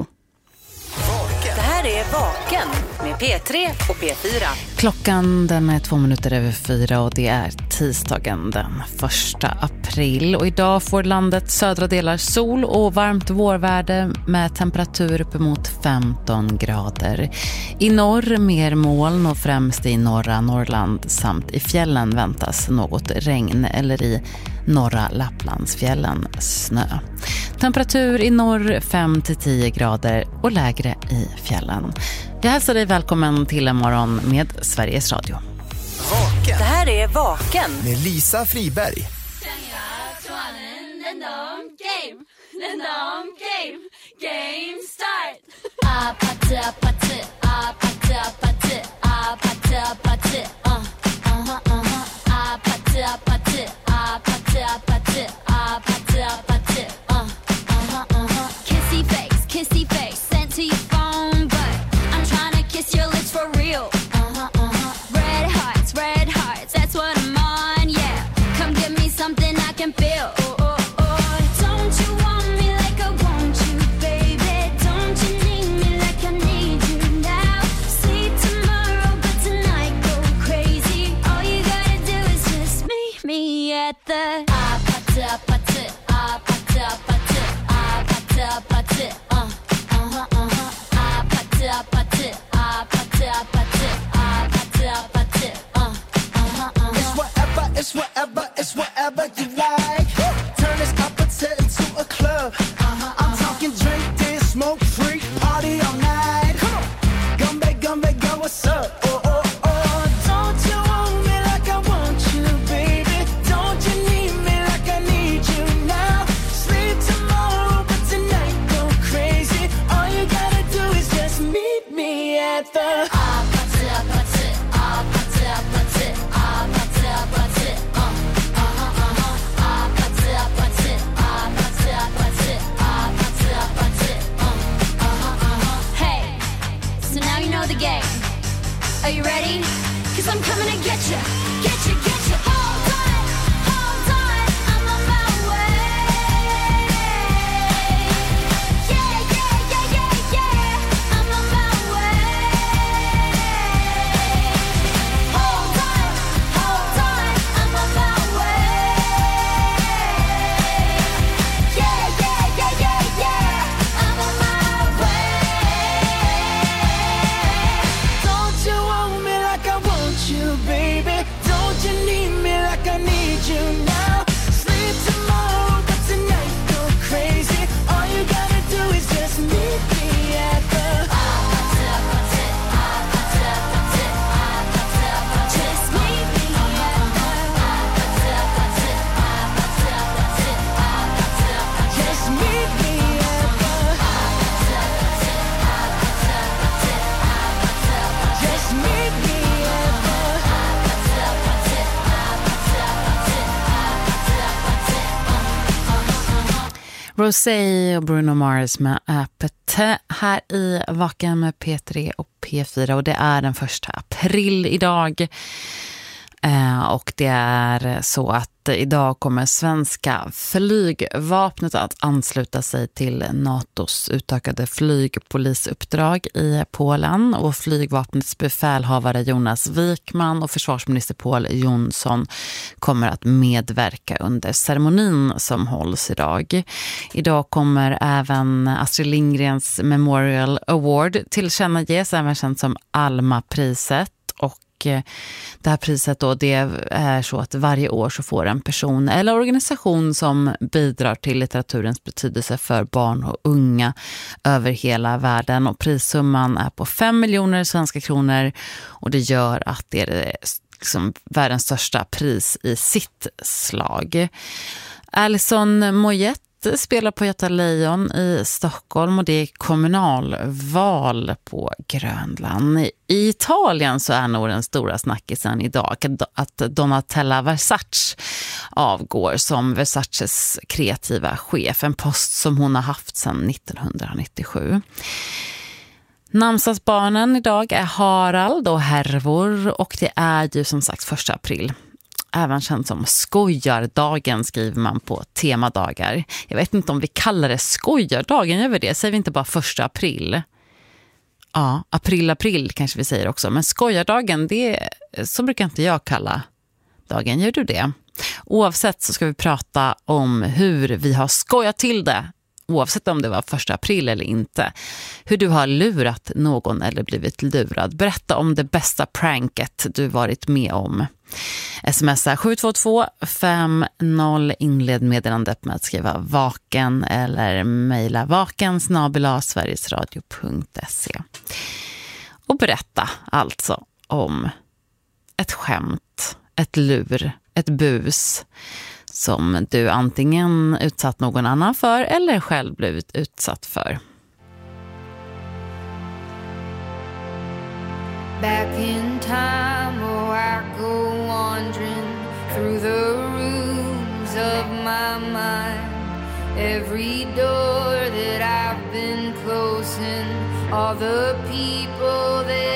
S3: Det här är Vaken med P tre och P fyra.
S12: Klockan den är två minuter över fyra och det är tisdagen den första april. Och idag får landets södra delar sol och varmt vårvärde med temperatur uppemot femton grader. I norr mer moln och främst i norra Norrland samt i fjällen väntas något regn eller i norra Lapplandsfjällen snö. Temperatur i norr fem till tio grader och lägre i fjällen. Jag hälsar dig välkommen till en morgon med Sveriges Radio.
S3: Vaken. Det här är Vaken
S4: med Lisa Friberg.
S8: Game start. that. I put it, put it, I put it, put it, I put it, put it, uh, uh-huh, uh-huh. I put it, put it, I put it, put it, I put it, put it, uh, uh-huh, uh-huh.
S14: It's whatever, it's whatever, it's whatever you like. Turn this opposite into a club. Uh-huh, I'm talking drink, dance, smoke, free, party all night. Come on, gumbe, gumbe, go, what's up? Oh, oh, oh. Don't you want me like I want you, baby? Don't you need me like I need you now? Sleep tomorrow, but tonight go crazy. All you gotta do is just meet me at the. I put it, put it, I put it, put it, I put it, put it, uh, uh-huh, uh-huh. I put it, put it, I put it, put it, I put it, put it, uh, uh-huh, uh-huh. Hey, so now you know the game. Are you ready? Cause I'm coming to get you, get you, get you. Hold on, hold on, I'm on my way. Yeah, yeah, yeah, yeah, yeah, I'm on my way. Hold on, hold on, I'm on my way. Yeah, yeah, yeah, yeah, yeah, I'm on my way. Don't you want me like I want you, baby? Don't you need me like I need you now? Sleep tomorrow, but tonight go crazy. All you gotta do is just meet me at the. Just meet me at the. Just meet me at the. Just meet me at the.
S12: Rosé och Bruno Mars med Apete här i Vaken med P tre och P fyra, och det är den första april idag. Eh, och det är så att idag kommer svenska flygvapnet att ansluta sig till NATOs utökade flygpolisuppdrag i Polen, och flygvapnets befälhavare Jonas Wikman och försvarsminister Pål Jonsson kommer att medverka under ceremonin som hålls idag. Idag kommer även Astrid Lindgrens Memorial Award tillkännages, även känt som Alma-priset. Och det här priset då, det är så att varje år så får en person eller organisation som bidrar till litteraturens betydelse för barn och unga över hela världen, och prissumman är på fem miljoner svenska kronor, och det gör att det är liksom världens största pris i sitt slag. Alison Moyet spelar på Göta Lejon i Stockholm, och det är kommunalval på Grönland. I Italien så är nog den stora snackisen idag att Donatella Versace avgår som Versaces kreativa chef, en post som hon har haft sedan nittonhundranittiosju. Namnsdagsbarnen idag är Harald och Hervor, och det är ju som sagt första april. Även känd som skojardagen skriver man på temadagar. Jag vet inte om vi kallar det skojardagen, gör vi det? Säger vi inte bara första april? Ja, april, april kanske vi säger också. Men skojardagen, det så brukar inte jag kalla dagen. Gör du det? Oavsett så ska vi prata om hur vi har skojat till det. Oavsett om det var första april eller inte. Hur du har lurat någon eller blivit lurad. Berätta om det bästa pranket du varit med om. Smsa sju två två fem noll, inled meddelandet med att skriva vaken eller mejla vaken snabel-a sverigesradio punkt se. Och berätta alltså om ett skämt, ett lur, ett bus som du antingen utsatt någon annan för eller själv blivit utsatt för.
S16: Back in time, oh, I go wandering through the rooms of my mind. Every door that I've been closing, all the people that